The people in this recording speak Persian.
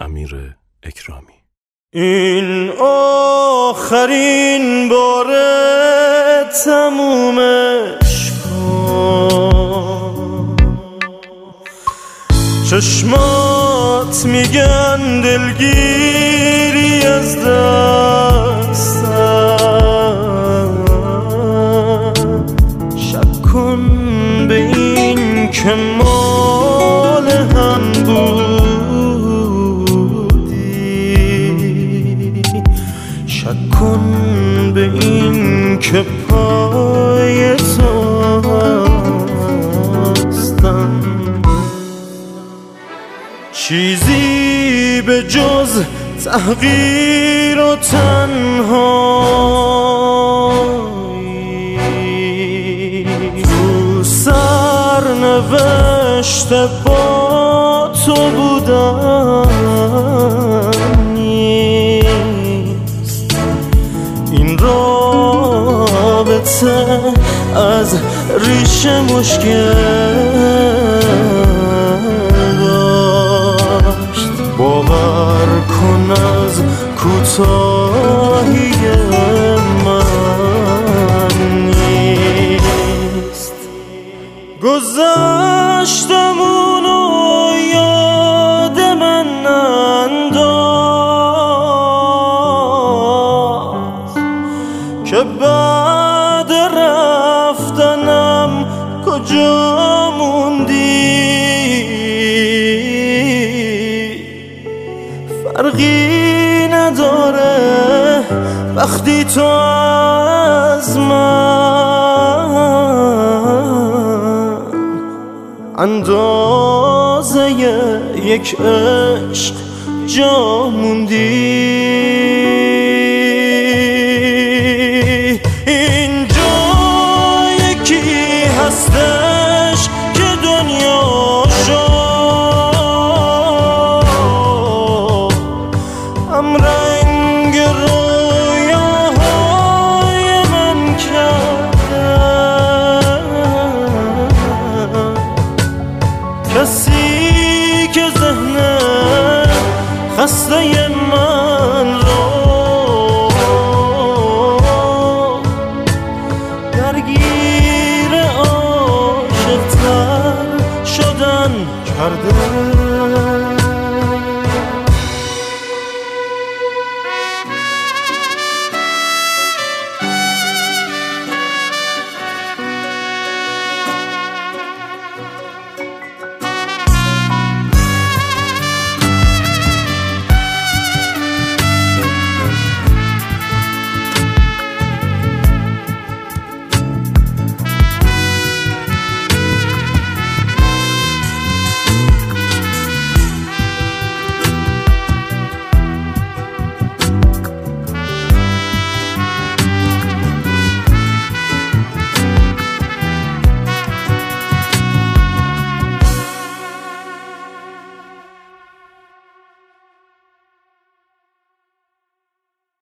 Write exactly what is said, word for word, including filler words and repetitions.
امیر اکرامی. این آخرین بار تمومش کن، چشمات میگن دلگیری از دستم، شک کن به این که مال هم بودی، شک کن به این که پای تو هستم. چیزی به جز تحقیر و تنهایی تو سرنوشت با تو بودن نیست. این رابطه از ریشه مشکل باور کن از کوتاهی من نیست. گذشتمونو یاد من انداز که بعد رفتنم کجا موندی. فرقی نداره وقتی تو از من اندازه یک عشق جا موندی. اینجا یکی هستش که دنیا هم رنگ رویاهای من کرده، کسی که ذهن خسته من رو